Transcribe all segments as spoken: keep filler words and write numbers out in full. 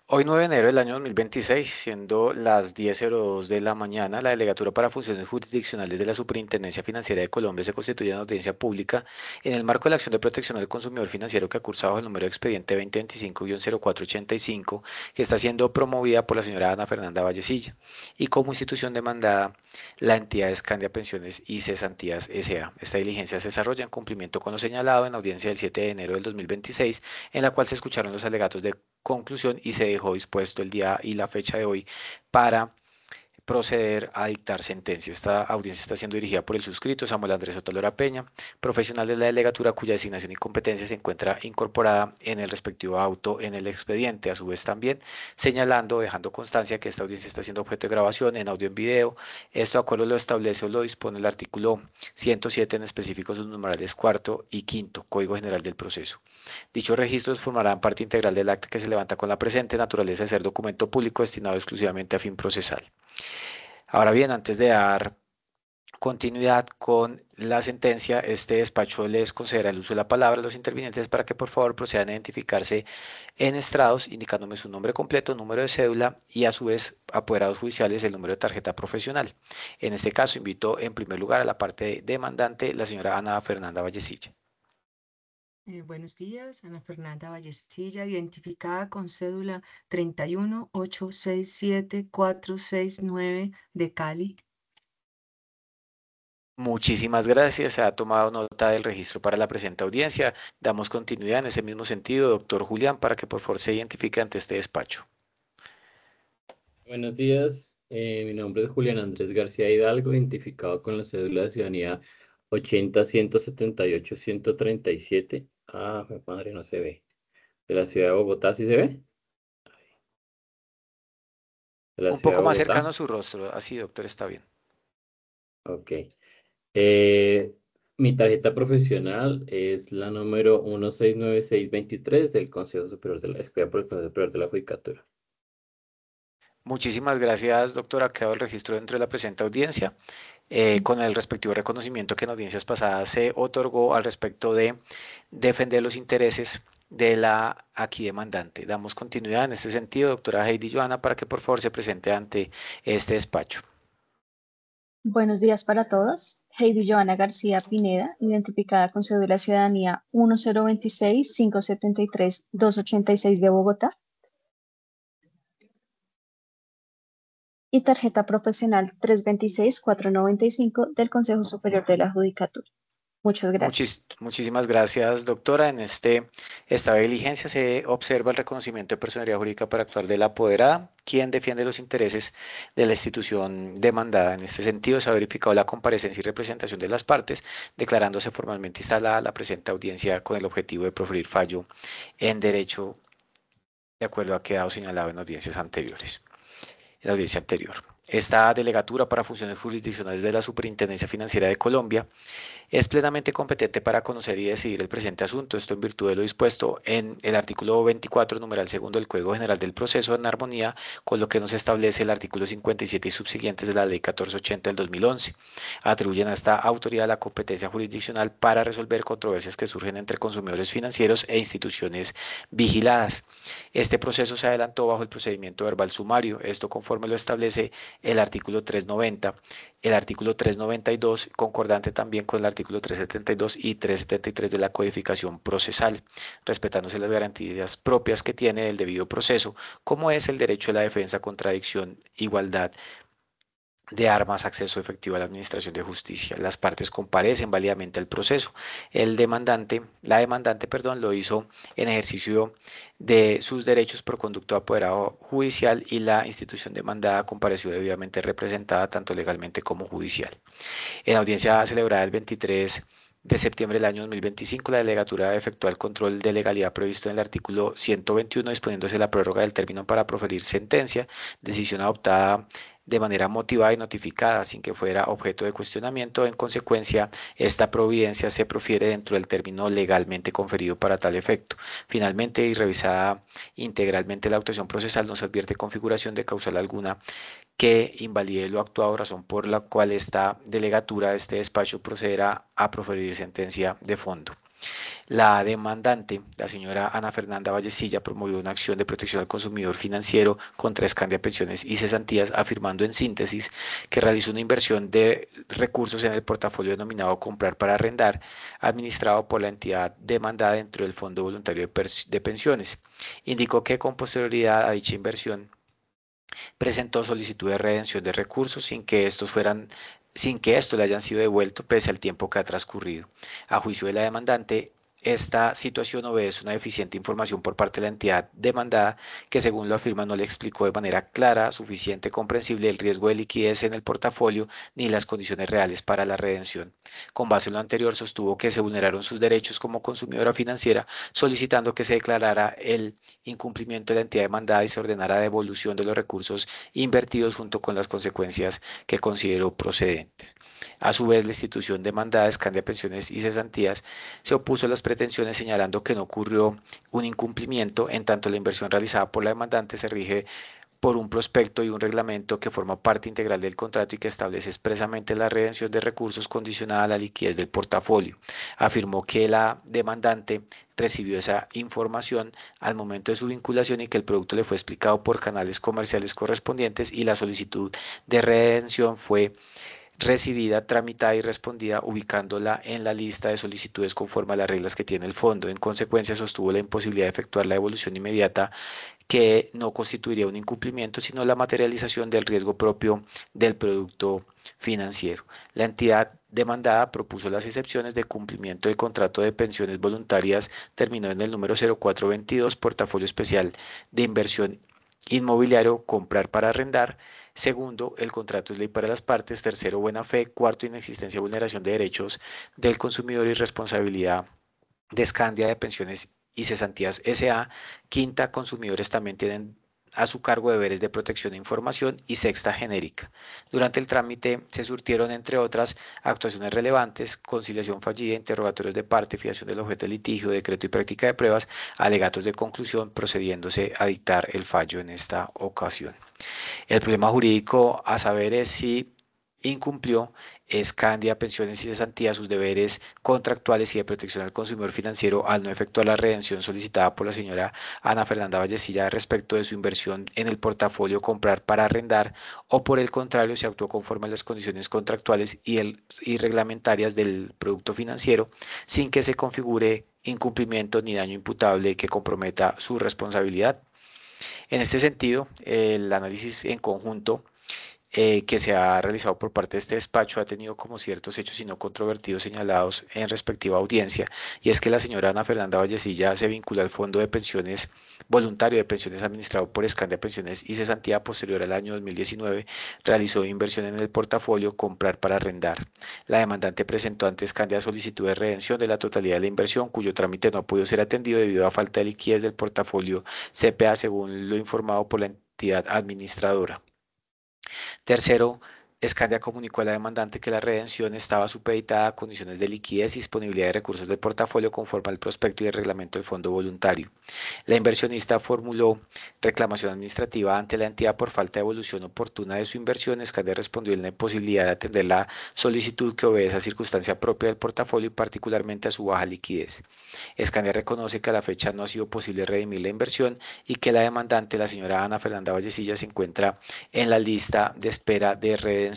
Hoy nueve de enero del año dos mil veintiséis, siendo las diez cero dos de la mañana, la Delegatura para Funciones Jurisdiccionales de la Superintendencia Financiera de Colombia se constituye en audiencia pública en el marco de la acción de protección al consumidor financiero que cursa bajo el número de expediente dos mil veinticinco cero cuatro ochenta y cinco, que está siendo promovida por la señora Ana Fernanda Vallecilla, y como institución demandada la entidad Escandia Pensiones y Cesantías S A. Esta diligencia se desarrolla en cumplimiento con lo señalado en audiencia del siete de enero del dos mil veintiséis, en la cual se escucharon los alegatos de conclusión y se dejó dispuesto el día y la fecha de hoy para proceder a dictar sentencia. Esta audiencia está siendo dirigida por el suscrito Samuel Andrés Otalora Peña, profesional de la delegatura cuya designación y competencia se encuentra incorporada en el respectivo auto en el expediente. A su vez también señalando, dejando constancia que esta audiencia está siendo objeto de grabación en audio y en video. Esto de acuerdo lo establece o lo dispone el artículo ciento siete, en específico sus numerales cuarto y quinto, Código General del Proceso. Dichos registros formarán parte integral del acta que se levanta con la presente naturaleza de ser documento público destinado exclusivamente a fin procesal. Ahora bien, antes de dar continuidad con la sentencia, este despacho les concederá el uso de la palabra a los intervinientes para que por favor procedan a identificarse en estrados, indicándome su nombre completo, número de cédula y a su vez apoderados judiciales el número de tarjeta profesional. En este caso invito en primer lugar a la parte demandante, la señora Ana Fernanda Vallecilla. Eh, buenos días, Ana Fernanda Vallecilla, identificada con cédula treinta y uno ocho seis siete cuatro seis nueve de Cali. Muchísimas gracias. Se ha tomado nota del registro para la presente audiencia. Damos continuidad en ese mismo sentido, doctor Julián, para que por favor se identifique ante este despacho. Buenos días, eh, mi nombre es Julián Andrés García Hidalgo, identificado con la cédula de ciudadanía ochenta ciento setenta y ocho ciento treinta y siete. Ah, mi madre, no se ve. De la ciudad de Bogotá, ¿sí se ve? De la Un ciudad poco de más cercano a Bogotá. su rostro. Así, doctor, está bien. Ok. Eh, Mi tarjeta profesional es la número uno seis nueve seis veintitrés del Consejo Superior de la, expedida por el Consejo Superior de la Judicatura. Muchísimas gracias, doctor. Ha quedado el registro dentro de la presente audiencia, eh, con el respectivo reconocimiento que en audiencias pasadas se otorgó al respecto de defender los intereses de la aquí demandante. Damos continuidad en este sentido, doctora Heidi Joana, para que por favor se presente ante este despacho. Buenos días para todos. Heidi Joana García Pineda, identificada con cédula ciudadanía uno cero dos seis cinco siete tres dos ocho seis de Bogotá y tarjeta profesional tres dos seis cuatro nueve cinco del Consejo Superior de la Judicatura. Muchas gracias. Muchis- muchísimas gracias, doctora. En este estado de diligencia se observa el reconocimiento de personalidad jurídica para actuar de la apoderada, quien defiende los intereses de la institución demandada. En este sentido, se ha verificado la comparecencia y representación de las partes, declarándose formalmente instalada la presente audiencia con el objetivo de proferir fallo en derecho, de acuerdo a quedado señalado en audiencias anteriores. En la audiencia anterior. Esta delegatura para funciones jurisdiccionales de la Superintendencia Financiera de Colombia es plenamente competente para conocer y decidir el presente asunto, esto en virtud de lo dispuesto en el artículo veinticuatro, numeral segundo del Código General del Proceso, en armonía con lo que nos establece el artículo cincuenta y siete y subsiguientes de la Ley catorce ochenta del dos mil once. Atribuyen a esta autoridad la competencia jurisdiccional para resolver controversias que surgen entre consumidores financieros e instituciones vigiladas. Este proceso se adelantó bajo el procedimiento verbal sumario, esto conforme lo establece el artículo trescientos noventa, el artículo trescientos noventa y dos, concordante también con el artículo trescientos setenta y dos y trescientos setenta y tres de la codificación procesal, respetándose las garantías propias que tiene el debido proceso, como es el derecho a la defensa, contradicción, igualdad de armas, acceso efectivo a la administración de justicia. Las partes comparecen válidamente al proceso. El demandante, la demandante, perdón, lo hizo en ejercicio de sus derechos por conducto de apoderado judicial y la institución demandada compareció debidamente representada tanto legalmente como judicial. En audiencia celebrada el veintitrés de septiembre del año dos mil veinticinco, la delegatura efectuó el control de legalidad previsto en el artículo ciento veintiuno, disponiéndose la prórroga del término para proferir sentencia, decisión adoptada de manera motivada y notificada sin que fuera objeto de cuestionamiento. En consecuencia, esta providencia se profiere dentro del término legalmente conferido para tal efecto. Finalmente, y revisada integralmente la actuación procesal, no se advierte configuración de causal alguna que invalide lo actuado, razón por la cual esta delegatura, este despacho, procederá a proferir sentencia de fondo. La demandante, la señora Ana Fernanda Vallecilla, promovió una acción de protección al consumidor financiero contra Escandia Pensiones y Cesantías, afirmando en síntesis que realizó una inversión de recursos en el portafolio denominado Comprar para Arrendar, administrado por la entidad demandada dentro del Fondo Voluntario de, de Pensiones. Indicó que con posterioridad a dicha inversión presentó solicitud de redención de recursos sin que estos fueran sin que estos le hayan sido devueltos pese al tiempo que ha transcurrido. A juicio de la demandante, esta situación obedece una deficiente información por parte de la entidad demandada que, según lo afirma, no le explicó de manera clara, suficiente, comprensible el riesgo de liquidez en el portafolio ni las condiciones reales para la redención. Con base en lo anterior, sostuvo que se vulneraron sus derechos como consumidora financiera, solicitando que se declarara el incumplimiento de la entidad demandada y se ordenara la devolución de los recursos invertidos junto con las consecuencias que consideró procedentes. A su vez, la institución demandada, Escandia Pensiones y Cesantías, se opuso a las pretensiones señalando que no ocurrió un incumplimiento en tanto la inversión realizada por la demandante se rige por un prospecto y un reglamento que forma parte integral del contrato y que establece expresamente la redención de recursos condicionada a la liquidez del portafolio. Afirmó que la demandante recibió esa información al momento de su vinculación y que el producto le fue explicado por canales comerciales correspondientes y la solicitud de redención fue recibida, tramitada y respondida ubicándola en la lista de solicitudes conforme a las reglas que tiene el fondo. En consecuencia, sostuvo la imposibilidad de efectuar la devolución inmediata que no constituiría un incumplimiento, sino la materialización del riesgo propio del producto financiero. La entidad demandada propuso las excepciones de cumplimiento del contrato de pensiones voluntarias, terminó en el número cero cuatro veintidós, portafolio especial de inversión inmobiliario, comprar para arrendar. Segundo, el contrato es ley para las partes. Tercero, buena fe. Cuarto, inexistencia o vulneración de derechos del consumidor y responsabilidad de Escandia de Pensiones y Cesantías S A. Quinta, consumidores también tienen a su cargo deberes de protección e información. Y sexta, genérica. Durante el trámite se surtieron, entre otras, actuaciones relevantes, conciliación fallida, interrogatorios de parte, fijación del objeto de litigio, decreto y práctica de pruebas, alegatos de conclusión, procediéndose a dictar el fallo en esta ocasión. El problema jurídico a saber es si incumplió Escandia Pensiones y Cesantías sus deberes contractuales y de protección al consumidor financiero al no efectuar la redención solicitada por la señora Ana Fernanda Vallecilla respecto de su inversión en el portafolio Comprar para Arrendar, o por el contrario se actuó conforme a las condiciones contractuales y, el, y reglamentarias del producto financiero sin que se configure incumplimiento ni daño imputable que comprometa su responsabilidad. En este sentido, el análisis en conjunto eh, que se ha realizado por parte de este despacho ha tenido como ciertos hechos y no controvertidos señalados en respectiva audiencia, y es que la señora Ana Fernanda Vallecilla se vincula al Fondo de Pensiones Voluntario de Pensiones administrado por Escandia Pensiones y Cesantía. Posterior al año dos mil diecinueve, realizó inversión en el portafolio Comprar para Arrendar. La demandante presentó ante Escandia solicitud de redención de la totalidad de la inversión, cuyo trámite no ha podido ser atendido debido a falta de liquidez del portafolio C P A, según lo informado por la entidad administradora. Tercero, Escandia comunicó a la demandante que la redención estaba supeditada a condiciones de liquidez y disponibilidad de recursos del portafolio conforme al prospecto y el reglamento del fondo voluntario. La inversionista formuló reclamación administrativa ante la entidad por falta de evolución oportuna de su inversión. Escandia respondió en la imposibilidad de atender la solicitud que obedece a circunstancia propia del portafolio y particularmente a su baja liquidez. Escandia reconoce que a la fecha no ha sido posible redimir la inversión y que la demandante, la señora Ana Fernanda Vallecilla, se encuentra en la lista de espera de redención.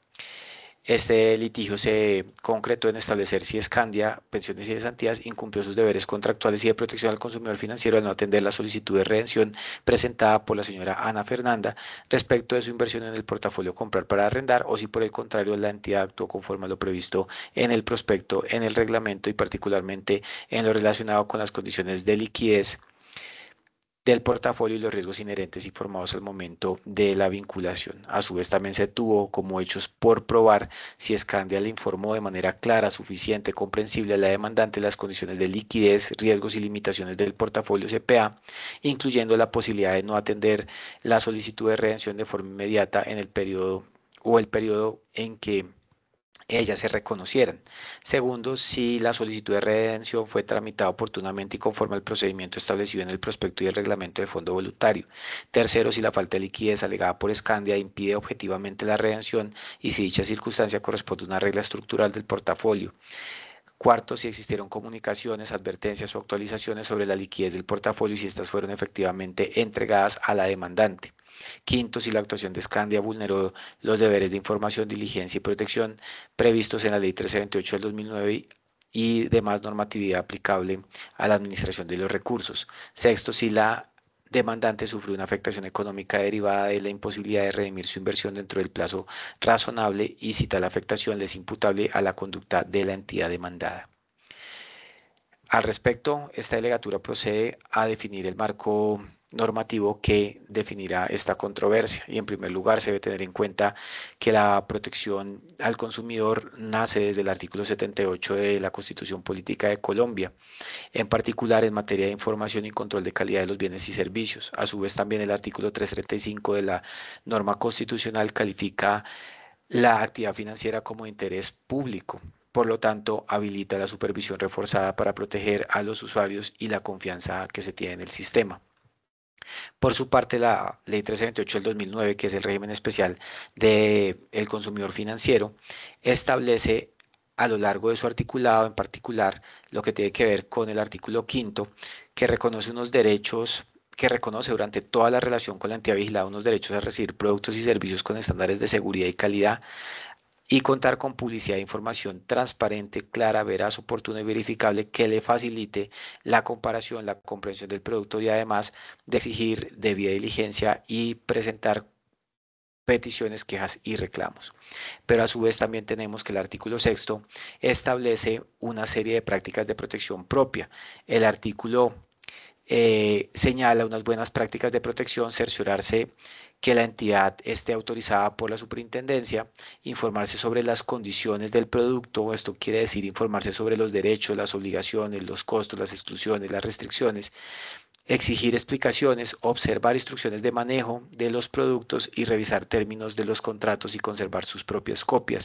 Este litigio se concretó en establecer si Escandia Pensiones y Cesantías incumplió sus deberes contractuales y de protección al consumidor financiero al no atender la solicitud de redención presentada por la señora Ana Fernanda respecto de su inversión en el portafolio Comprar para Arrendar, o si por el contrario la entidad actuó conforme a lo previsto en el prospecto, en el reglamento y particularmente en lo relacionado con las condiciones de liquidez del portafolio y los riesgos inherentes informados al momento de la vinculación. A su vez, también se tuvo como hechos por probar si Escandia le informó de manera clara, suficiente, comprensible a la demandante las condiciones de liquidez, riesgos y limitaciones del portafolio C P A, incluyendo la posibilidad de no atender la solicitud de redención de forma inmediata en el periodo o el periodo en que ellas se reconocieran. Segundo, si la solicitud de redención fue tramitada oportunamente y conforme al procedimiento establecido en el prospecto y el reglamento de fondo voluntario. Tercero, si la falta de liquidez alegada por Escandia impide objetivamente la redención y si dicha circunstancia corresponde a una regla estructural del portafolio. Cuarto, si existieron comunicaciones, advertencias o actualizaciones sobre la liquidez del portafolio y si estas fueron efectivamente entregadas a la demandante. Quinto, si la actuación de Scandia vulneró los deberes de información, diligencia y protección previstos en la Ley trece veintiocho del dos mil nueve y demás normatividad aplicable a la administración de los recursos. Sexto, si la demandante sufrió una afectación económica derivada de la imposibilidad de redimir su inversión dentro del plazo razonable y si tal afectación le es imputable a la conducta de la entidad demandada. Al respecto, esta delegatura procede a definir el marco normativo que definirá esta controversia y en primer lugar se debe tener en cuenta que la protección al consumidor nace desde el artículo setenta y ocho de la Constitución Política de Colombia, en particular en materia de información y control de calidad de los bienes y servicios. A su vez también el artículo trescientos treinta y cinco de la norma constitucional califica la actividad financiera como de interés público. Por lo tanto, habilita la supervisión reforzada para proteger a los usuarios y la confianza que se tiene en el sistema. Por su parte, la Ley trescientos veintiocho del dos mil nueve, que es el régimen especial del consumidor financiero, establece a lo largo de su articulado, en particular, lo que tiene que ver con el artículo quinto, que reconoce unos derechos que reconoce durante toda la relación con la entidad vigilada unos derechos a recibir productos y servicios con estándares de seguridad y calidad y contar con publicidad de información transparente, clara, veraz, oportuna y verificable que le facilite la comparación, la comprensión del producto y además de exigir debida diligencia y presentar peticiones, quejas y reclamos. Pero a su vez también tenemos que el artículo sexto establece una serie de prácticas de protección propia. El artículo eh, señala unas buenas prácticas de protección, cerciorarse que la entidad esté autorizada por la superintendencia, informarse sobre las condiciones del producto, esto quiere decir informarse sobre los derechos, las obligaciones, los costos, las exclusiones, las restricciones, exigir explicaciones, observar instrucciones de manejo de los productos y revisar términos de los contratos y conservar sus propias copias.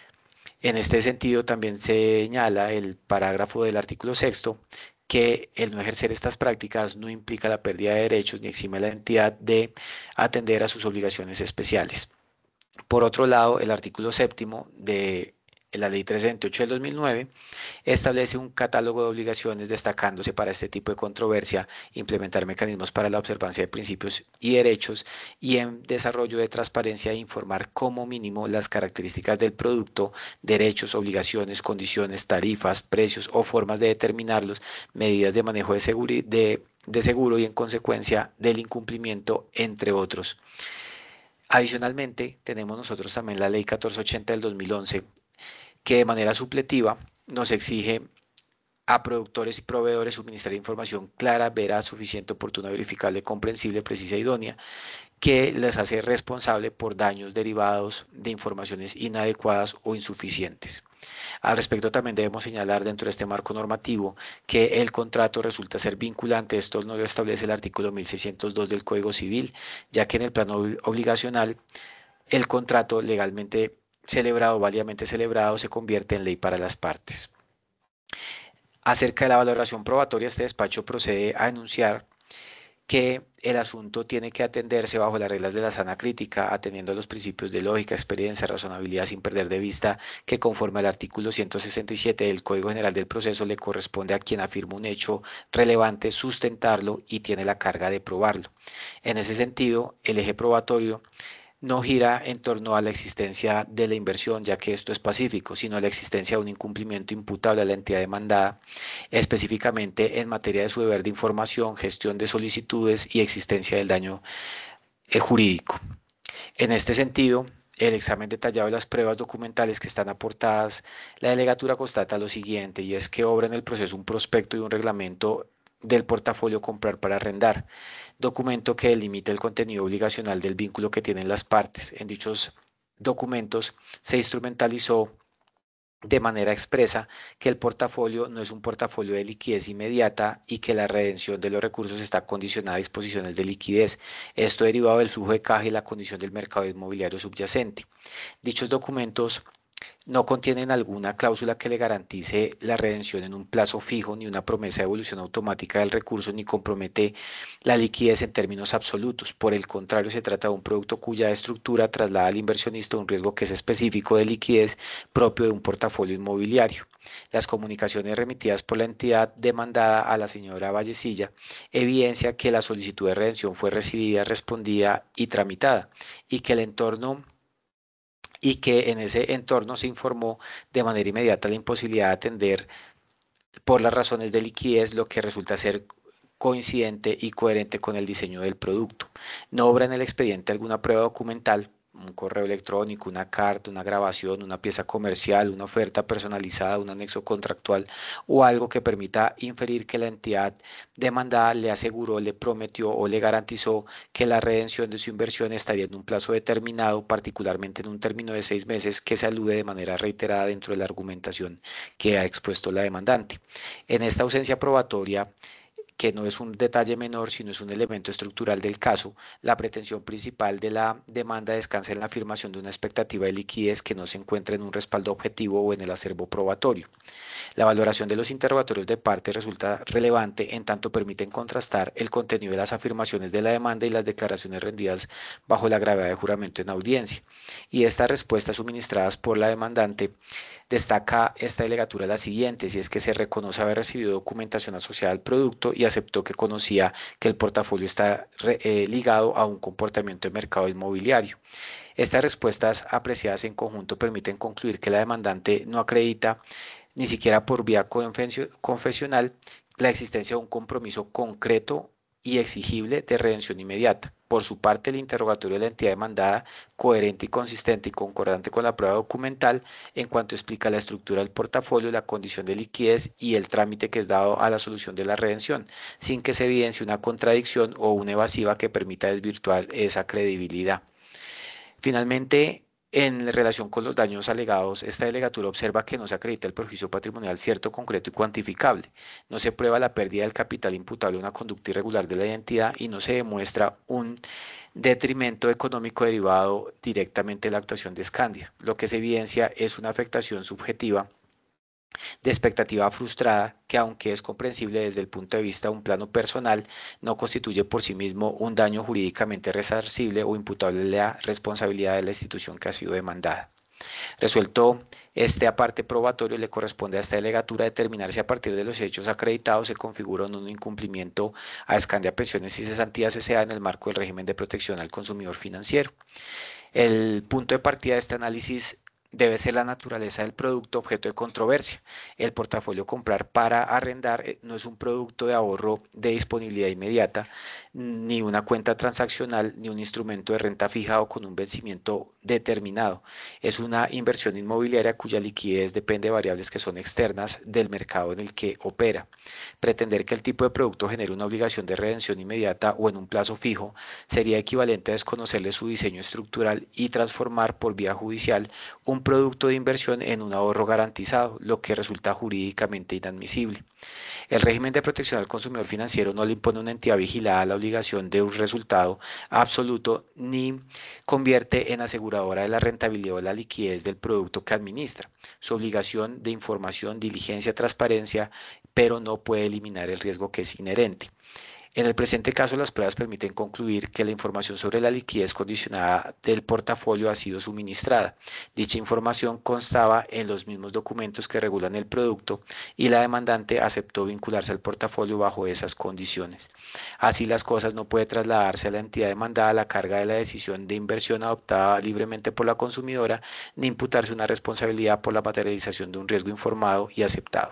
En este sentido, también señala el parágrafo del artículo sexto que el no ejercer estas prácticas no implica la pérdida de derechos ni exime a la entidad de atender a sus obligaciones especiales. Por otro lado, el artículo séptimo de la Ley trescientos veintiocho del dos mil nueve establece un catálogo de obligaciones destacándose para este tipo de controversia implementar mecanismos para la observancia de principios y derechos y en desarrollo de transparencia e informar como mínimo las características del producto, derechos, obligaciones, condiciones, tarifas, precios o formas de determinarlos, medidas de manejo de, seguri de, de seguro y en consecuencia del incumplimiento, entre otros. Adicionalmente, tenemos nosotros también la Ley catorce ochenta del dos mil once, que de manera supletiva nos exige a productores y proveedores suministrar información clara, veraz, suficiente, oportuna, verificable, comprensible, precisa e idónea, que les hace responsable por daños derivados de informaciones inadecuadas o insuficientes. Al respecto también debemos señalar dentro de este marco normativo que el contrato resulta ser vinculante, esto no lo establece el artículo mil seiscientos dos del Código Civil, ya que en el plano obligacional el contrato legalmente celebrado, válidamente celebrado, se convierte en ley para las partes. Acerca de la valoración probatoria, este despacho procede a enunciar que el asunto tiene que atenderse bajo las reglas de la sana crítica, atendiendo a los principios de lógica, experiencia, razonabilidad, sin perder de vista que conforme al artículo ciento sesenta y siete del Código General del Proceso le corresponde a quien afirma un hecho relevante sustentarlo y tiene la carga de probarlo. En ese sentido, el eje probatorio no gira en torno a la existencia de la inversión, ya que esto es pacífico, sino a la existencia de un incumplimiento imputable a la entidad demandada, específicamente en materia de su deber de información, gestión de solicitudes y existencia del daño eh, jurídico. En este sentido, el examen detallado de las pruebas documentales que están aportadas, la delegatura constata lo siguiente, y es que obra en el proceso un prospecto y un reglamento del portafolio comprar para arrendar, documento que delimita el contenido obligacional del vínculo que tienen las partes. En dichos documentos se instrumentalizó de manera expresa que el portafolio no es un portafolio de liquidez inmediata y que la redención de los recursos está condicionada a disposiciones de liquidez, esto derivado del flujo de caja y la condición del mercado inmobiliario subyacente. Dichos documentos no contienen alguna cláusula que le garantice la redención en un plazo fijo, ni una promesa de evolución automática del recurso, ni compromete la liquidez en términos absolutos. Por el contrario, se trata de un producto cuya estructura traslada al inversionista un riesgo que es específico de liquidez propio de un portafolio inmobiliario. Las comunicaciones remitidas por la entidad demandada a la señora Vallecilla evidencia que la solicitud de redención fue recibida, respondida y tramitada, y que el entorno y que en ese entorno se informó de manera inmediata la imposibilidad de atender por las razones de liquidez, lo que resulta ser coincidente y coherente con el diseño del producto. No obra en el expediente alguna prueba documental, un correo electrónico, una carta, una grabación, una pieza comercial, una oferta personalizada, un anexo contractual o algo que permita inferir que la entidad demandada le aseguró, le prometió o le garantizó que la redención de su inversión estaría en un plazo determinado, particularmente en un término de seis meses que se alude de manera reiterada dentro de la argumentación que ha expuesto la demandante. En esta ausencia probatoria, que no es un detalle menor, sino es un elemento estructural del caso, la pretensión principal de la demanda descansa en la afirmación de una expectativa de liquidez que no se encuentra en un respaldo objetivo o en el acervo probatorio. La valoración de los interrogatorios de parte resulta relevante en tanto permiten contrastar el contenido de las afirmaciones de la demanda y las declaraciones rendidas bajo la gravedad de juramento en audiencia. Y estas respuestas suministradas por la demandante destaca esta delegatura la siguiente, si es que se reconoce haber recibido documentación asociada al producto y aceptó que conocía que el portafolio está eh, ligado a un comportamiento de mercado inmobiliario. Estas respuestas apreciadas en conjunto permiten concluir que la demandante no acredita ni siquiera por vía confesional la existencia de un compromiso concreto y exigible de redención inmediata. Por su parte, el interrogatorio de la entidad demandada, coherente y consistente y concordante con la prueba documental, en cuanto explica la estructura del portafolio, la condición de liquidez y el trámite que es dado a la solución de la redención, sin que se evidencie una contradicción o una evasiva que permita desvirtuar esa credibilidad. Finalmente, en relación con los daños alegados, esta delegatura observa que no se acredita el perjuicio patrimonial cierto, concreto y cuantificable. No se prueba la pérdida del capital imputable a una conducta irregular de la entidad y no se demuestra un detrimento económico derivado directamente de la actuación de Scandia. Lo que se evidencia es una afectación subjetiva de expectativa frustrada que, aunque es comprensible desde el punto de vista de un plano personal, no constituye por sí mismo un daño jurídicamente resarcible o imputable a la responsabilidad de la institución que ha sido demandada. Resuelto este aparte probatorio, le corresponde a esta delegatura determinar si a partir de los hechos acreditados se configura un incumplimiento a Scandia Pensiones y Cesantías S A en el marco del régimen de protección al consumidor financiero. El punto de partida de este análisis debe ser la naturaleza del producto objeto de controversia. El portafolio comprar para arrendar no es un producto de ahorro de disponibilidad inmediata, ni una cuenta transaccional, ni un instrumento de renta fija o con un vencimiento determinado. Es una inversión inmobiliaria cuya liquidez depende de variables que son externas del mercado en el que opera. Pretender que el tipo de producto genere una obligación de redención inmediata o en un plazo fijo sería equivalente a desconocerle su diseño estructural y transformar por vía judicial un producto de inversión en un ahorro garantizado, lo que resulta jurídicamente inadmisible. El régimen de protección al consumidor financiero no le impone a una entidad vigilada la obligación de un resultado absoluto ni convierte en aseguradora de la rentabilidad o la liquidez del producto que administra. Su obligación de información, diligencia, transparencia, pero no puede eliminar el riesgo que es inherente. En el presente caso, las pruebas permiten concluir que la información sobre la liquidez condicionada del portafolio ha sido suministrada. Dicha información constaba en los mismos documentos que regulan el producto y la demandante aceptó vincularse al portafolio bajo esas condiciones. Así las cosas, no puede trasladarse a la entidad demandada la carga de la decisión de inversión adoptada libremente por la consumidora, ni imputarse una responsabilidad por la materialización de un riesgo informado y aceptado.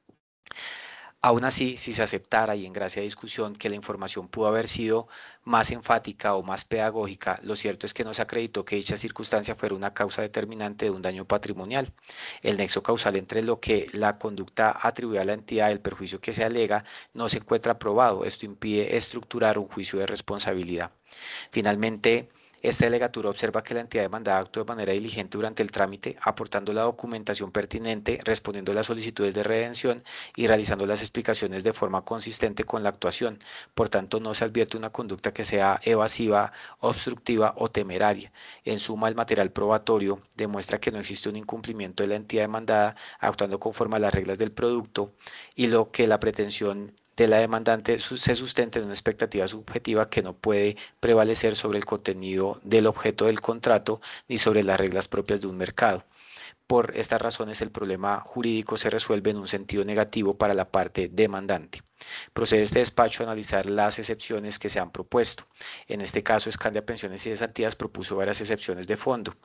Aún así, si se aceptara y en gracia de discusión que la información pudo haber sido más enfática o más pedagógica, lo cierto es que no se acreditó que dicha circunstancia fuera una causa determinante de un daño patrimonial. El nexo causal entre lo que la conducta atribuye a la entidad y el perjuicio que se alega no se encuentra probado. Esto impide estructurar un juicio de responsabilidad. Finalmente, esta delegatura observa que la entidad demandada actuó de manera diligente durante el trámite, aportando la documentación pertinente, respondiendo a las solicitudes de redención y realizando las explicaciones de forma consistente con la actuación. Por tanto, no se advierte una conducta que sea evasiva, obstructiva o temeraria. En suma, el material probatorio demuestra que no existe un incumplimiento de la entidad demandada actuando conforme a las reglas del producto y lo que la pretensión de la demandante se sustenta en una expectativa subjetiva que no puede prevalecer sobre el contenido del objeto del contrato ni sobre las reglas propias de un mercado. Por estas razones, el problema jurídico se resuelve en un sentido negativo para la parte demandante. Procede este despacho a analizar las excepciones que se han propuesto. En este caso, Scandia Pensiones y Cesantías propuso varias excepciones de fondo.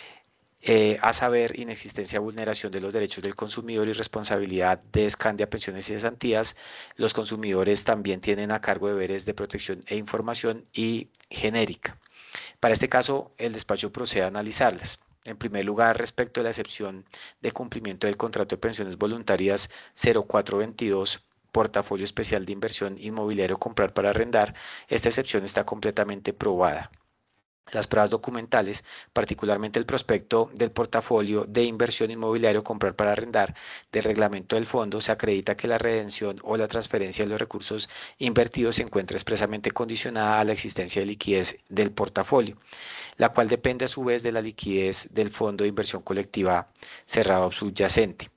Eh, a saber, inexistencia o vulneración de los derechos del consumidor y responsabilidad de Scandia Pensiones y Cesantías. Los consumidores también tienen a cargo deberes de protección e información y genérica. Para este caso, el despacho procede a analizarlas. En primer lugar, respecto a la excepción de cumplimiento del contrato de pensiones voluntarias cero cuatro veintidós, portafolio especial de inversión inmobiliario comprar para arrendar, esta excepción está completamente probada. Las pruebas documentales, particularmente el prospecto del portafolio de inversión inmobiliario comprar para arrendar del reglamento del fondo, se acredita que la redención o la transferencia de los recursos invertidos se encuentra expresamente condicionada a la existencia de liquidez del portafolio, la cual depende a su vez de la liquidez del fondo de inversión colectiva cerrado subyacente.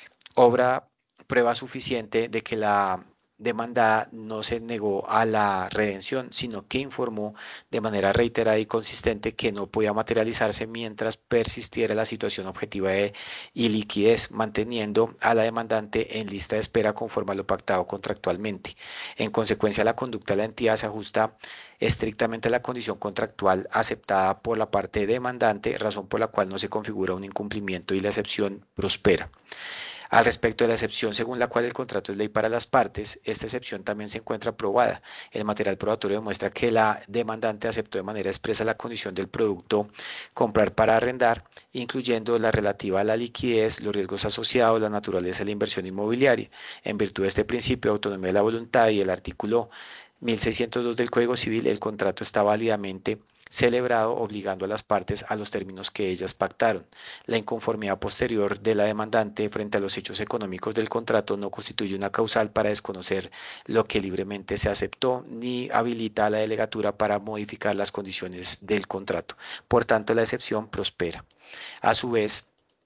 Obra prueba suficiente de que la demandada no se negó a la redención, sino que informó de manera reiterada y consistente que no podía materializarse mientras persistiera la situación objetiva de iliquidez, manteniendo a la demandante en lista de espera conforme a lo pactado contractualmente. En consecuencia, la conducta de la entidad se ajusta estrictamente a la condición contractual aceptada por la parte demandante, razón por la cual no se configura un incumplimiento y la excepción prospera. Al respecto de la excepción según la cual el contrato es ley para las partes, esta excepción también se encuentra probada. El material probatorio demuestra que la demandante aceptó de manera expresa la condición del producto comprar para arrendar, incluyendo la relativa a la liquidez, los riesgos asociados, la naturaleza de la inversión inmobiliaria. En virtud de este principio de autonomía de la voluntad y el artículo mil seiscientos dos del Código Civil, el contrato está válidamente celebrado obligando a las partes a los términos que ellas pactaron. La inconformidad posterior de la demandante frente a los hechos económicos del contrato no constituye una causal para desconocer lo que libremente se aceptó ni habilita a la delegatura para modificar las condiciones del contrato. Por tanto, la excepción prospera. A su vez,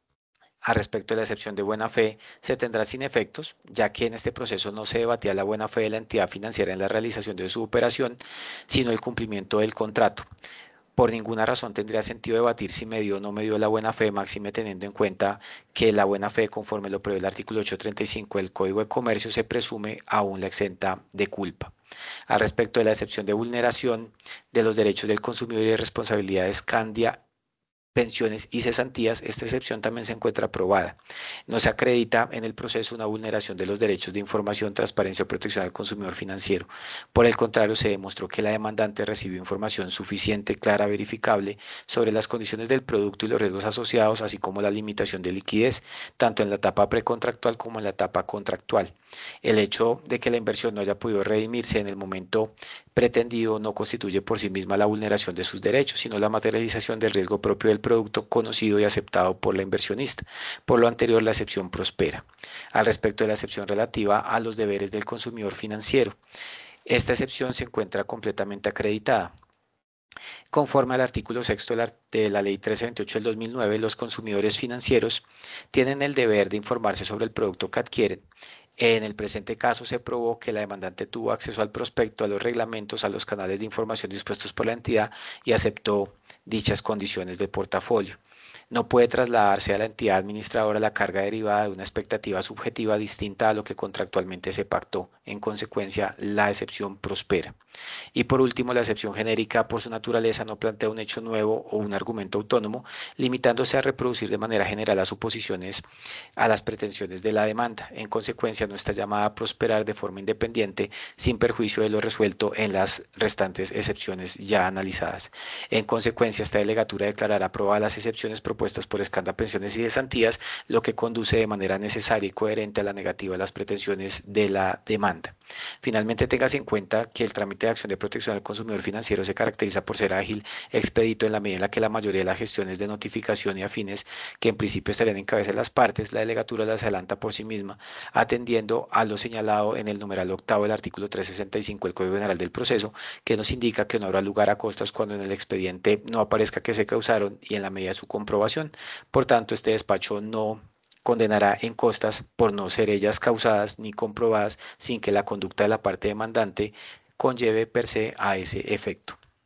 a respecto de la excepción de buena fe, se tendrá sin efectos, ya que en este proceso no se debatía la buena fe de la entidad financiera en la realización de su operación, sino el cumplimiento del contrato. Por ninguna razón tendría sentido debatir si me dio o no me dio la buena fe, máxime teniendo en cuenta que la buena fe, conforme lo prevé el artículo ochocientos treinta y cinco del Código de Comercio, se presume aún la exenta de culpa. Al respecto de la excepción de vulneración de los derechos del consumidor y de responsabilidad de Scandia Pensiones y Cesantías, esta excepción también se encuentra aprobada. No se acredita en el proceso una vulneración de los derechos de información, transparencia o protección al consumidor financiero. Por el contrario, se demostró que la demandante recibió información suficiente, clara, verificable sobre las condiciones del producto y los riesgos asociados, así como la limitación de liquidez, tanto en la etapa precontractual como en la etapa contractual. El hecho de que la inversión no haya podido redimirse en el momento pretendido no constituye por sí misma la vulneración de sus derechos, sino la materialización del riesgo propio del producto conocido y aceptado por la inversionista. Por lo anterior, la excepción prospera. Al respecto de la excepción relativa a los deberes del consumidor financiero, esta excepción se encuentra completamente acreditada. Conforme al artículo sexto de la Ley trescientos veintiocho del dos mil nueve, los consumidores financieros tienen el deber de informarse sobre el producto que adquieren. En el presente caso se probó que la demandante tuvo acceso al prospecto, a los reglamentos, a los canales de información dispuestos por la entidad y aceptó dichas condiciones de portafolio. No puede trasladarse a la entidad administradora la carga derivada de una expectativa subjetiva distinta a lo que contractualmente se pactó. En consecuencia, la excepción prospera. Y por último, la excepción genérica por su naturaleza no plantea un hecho nuevo o un argumento autónomo, limitándose a reproducir de manera general las suposiciones a las pretensiones de la demanda. En consecuencia, no está llamada a prosperar de forma independiente, sin perjuicio de lo resuelto en las restantes excepciones ya analizadas. En consecuencia, esta delegatura declarará aprobadas las excepciones propuestas por Scandia Pensiones y Cesantías, lo que conduce de manera necesaria y coherente a la negativa de las pretensiones de la demanda. Finalmente, téngase en cuenta que el trámite de acción de protección al consumidor financiero se caracteriza por ser ágil, expedito en la medida en la que la mayoría de las gestiones de notificación y afines que en principio estarían en cabeza de las partes, la delegatura las adelanta por sí misma, atendiendo a lo señalado en el numeral octavo del artículo trescientos sesenta y cinco del Código General del Proceso, que nos indica que no habrá lugar a costas cuando en el expediente no aparezca que se causaron y en la medida de su comprobación. Por tanto, este despacho no condenará en costas por no ser ellas causadas ni comprobadas sin que la conducta de la parte demandante conlleve per se a ese efecto.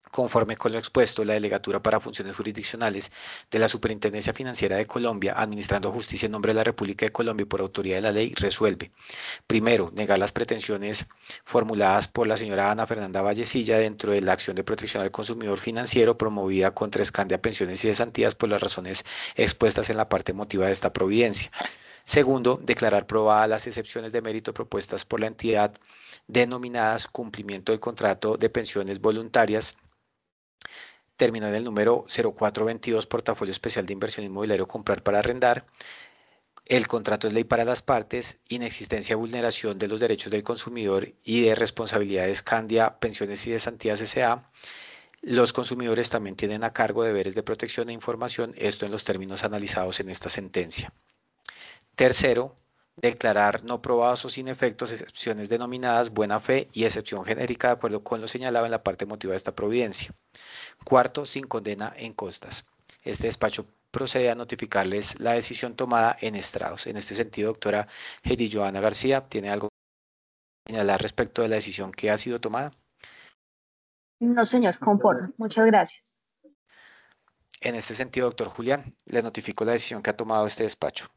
Conforme con lo expuesto, la Delegatura para Funciones Jurisdiccionales de la Superintendencia Financiera de Colombia, administrando justicia en nombre de la República de Colombia y por autoridad de la ley, resuelve. Primero, negar las pretensiones formuladas por la señora Ana Fernanda Vallecilla dentro de la acción de protección al consumidor financiero promovida contra Escandia Pensiones y Cesantías por las razones expuestas en la parte motiva de esta providencia. Segundo, declarar probadas las excepciones de mérito propuestas por la entidad denominadas cumplimiento del contrato de pensiones voluntarias terminó en el número cero cuatro veintidós, portafolio especial de inversión inmobiliario comprar para arrendar. El contrato es ley para las partes, inexistencia de vulneración de los derechos del consumidor y de responsabilidades Candia, Pensiones y Cesantías S A. Los consumidores también tienen a cargo deberes de protección e información, esto en los términos analizados en esta sentencia. Tercero, declarar no probados o sin efectos excepciones denominadas buena fe y excepción genérica de acuerdo con lo señalado en la parte motiva de esta providencia. Cuarto, sin condena en costas. Este despacho procede a notificarles la decisión tomada en estrados. En este sentido, doctora Heidi Joana García, ¿tiene algo que señalar respecto de la decisión que ha sido tomada? No, señor, conforme. Muchas gracias. En este sentido, doctor Julián, le notifico la decisión que ha tomado este despacho.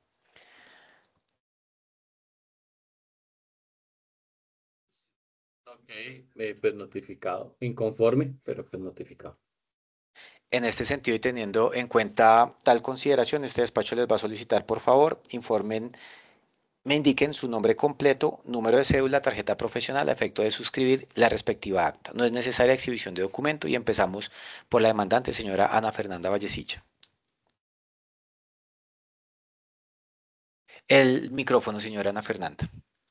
Ok, eh, pues notificado. Inconforme, pero pues notificado. En este sentido y teniendo en cuenta tal consideración, este despacho les va a solicitar, por favor, informen, me indiquen su nombre completo, número de cédula, tarjeta profesional a efecto de suscribir la respectiva acta. No es necesaria exhibición de documento y empezamos por la demandante, señora Ana Fernanda Vallecilla. El micrófono, señora Ana Fernanda.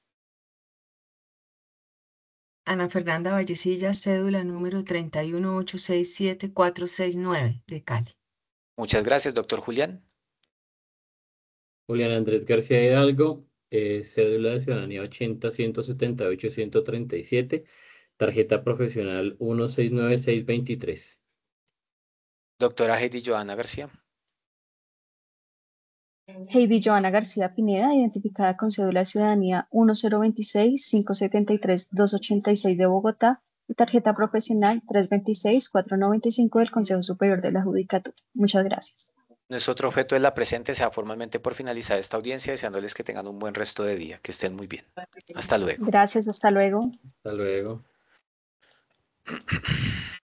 Ana Fernanda Vallecilla, cédula número treinta y uno ocho seis siete cuatro seis nueve de Cali. Muchas gracias, doctor Julián. Julián Andrés García Hidalgo, eh, cédula de ciudadanía ochenta ciento setenta y ocho ciento treinta y siete, tarjeta profesional uno seis nueve seis veintitrés. Doctora Heidi Joana García. Heidi Joana García Pineda, identificada con cédula de ciudadanía uno cero veintiséis cinco setenta y tres dos ochenta y seis de Bogotá y tarjeta profesional tres veintiséis cuatro noventa y cinco del Consejo Superior de la Judicatura. Muchas gracias. Nuestro objeto de la presente sea formalmente por finalizar esta audiencia, deseándoles que tengan un buen resto de día, que estén muy bien. Hasta luego. Gracias, hasta luego. Hasta luego.